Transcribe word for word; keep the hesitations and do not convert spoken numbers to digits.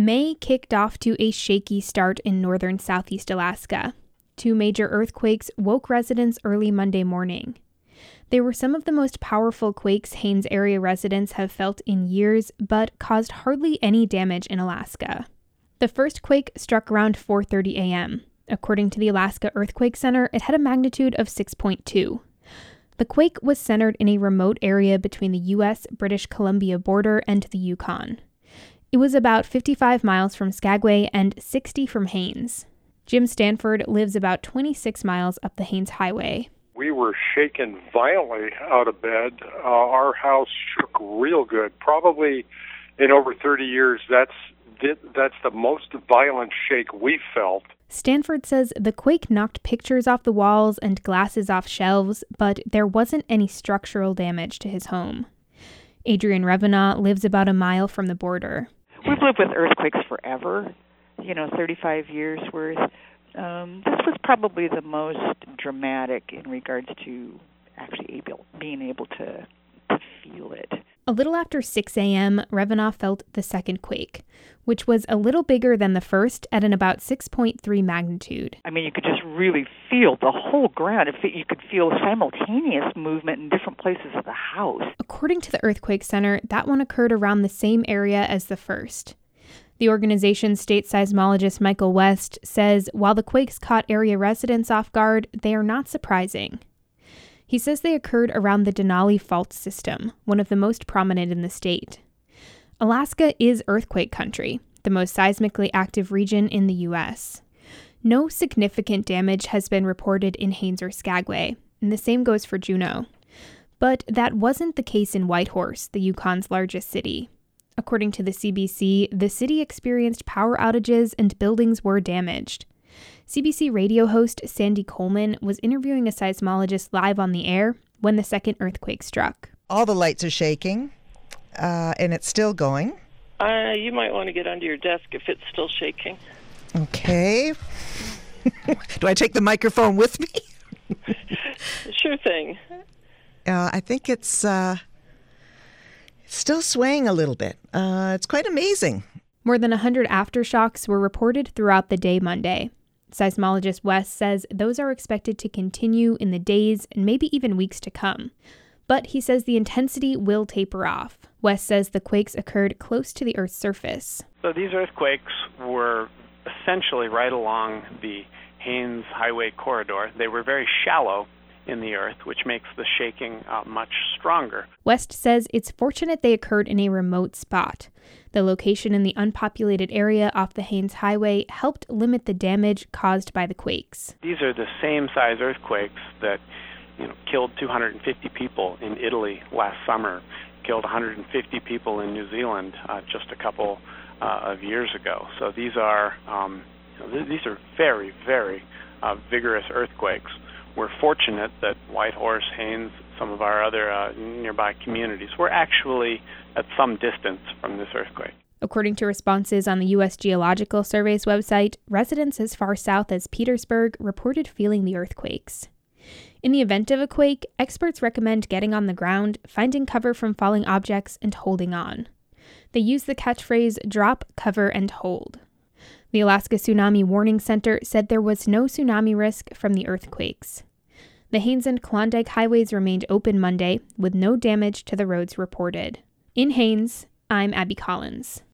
May kicked off to a shaky start in northern southeast Alaska. Two major earthquakes woke residents early Monday morning. They were some of the most powerful quakes Haines area residents have felt in years, but caused hardly any damage in Alaska. The first quake struck around four thirty a.m. According to the Alaska Earthquake Center, it had a magnitude of six point two. The quake was centered in a remote area between the U S British Columbia border and the Yukon. It was about fifty-five miles from Skagway and sixty from Haines. Jim Stanford lives about twenty-six miles up the Haines Highway. We were shaken violently out of bed. Uh, our house shook real good. Probably in over thirty years, that's that's the most violent shake we felt. Stanford says the quake knocked pictures off the walls and glasses off shelves, but there wasn't any structural damage to his home. Adrian Revenaugh lives about a mile from the border. We've lived with earthquakes forever, you know, thirty-five years worth. Um, this was probably the most dramatic in regards to actually able, being able to, to feel it. A little after six a.m., Revenaugh felt the second quake, which was a little bigger than the first at an about six point three magnitude. I mean, you could just really feel the whole ground. You could feel simultaneous movement in different places of the house. According to the Earthquake Center, that one occurred around the same area as the first. The organization's state seismologist Michael West says while the quakes caught area residents off guard, they are not surprising. He says they occurred around the Denali Fault System, one of the most prominent in the state. Alaska is earthquake country, the most seismically active region in the U S. No significant damage has been reported in Haines or Skagway, and the same goes for Juneau. But that wasn't the case in Whitehorse, the Yukon's largest city. According to the C B C, the city experienced power outages and buildings were damaged. C B C radio host Sandy Coleman was interviewing a seismologist live on the air when the second earthquake struck. All the lights are shaking, uh, and it's still going. Uh, you might want to get under your desk if it's still shaking. Okay. Do I take the microphone with me? Sure thing. Uh, I think it's uh, still swaying a little bit. Uh, it's quite amazing. More than one hundred aftershocks were reported throughout the day Monday. Seismologist West says those are expected to continue in the days and maybe even weeks to come. But he says the intensity will taper off. West says the quakes occurred close to the Earth's surface. So these earthquakes were essentially right along the Haines Highway corridor. They were very shallow in the earth, which makes the shaking uh, much stronger. West says it's fortunate they occurred in a remote spot. The location in the unpopulated area off the Haines Highway helped limit the damage caused by the quakes. These are the same size earthquakes that, you know, killed two hundred fifty people in Italy last summer, killed one hundred fifty people in New Zealand uh, just a couple uh, of years ago. So these are um, you know, th- these are very, very uh, vigorous earthquakes. We're fortunate that Whitehorse, Haines, some of our other uh, nearby communities were actually at some distance from this earthquake. According to responses on the U S Geological Survey's website, residents as far south as Petersburg reported feeling the earthquakes. In the event of a quake, experts recommend getting on the ground, finding cover from falling objects, and holding on. They use the catchphrase drop, cover, and hold. The Alaska Tsunami Warning Center said there was no tsunami risk from the earthquakes. The Haines and Klondike highways remained open Monday, with no damage to the roads reported. In Haines, I'm Abby Collins.